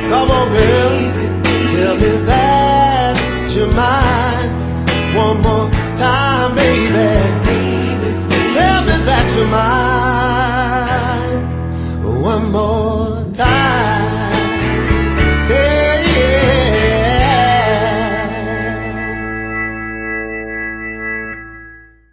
Come on, girl, tell me that you're mine. One more time, baby. Tell me that you're mine. One more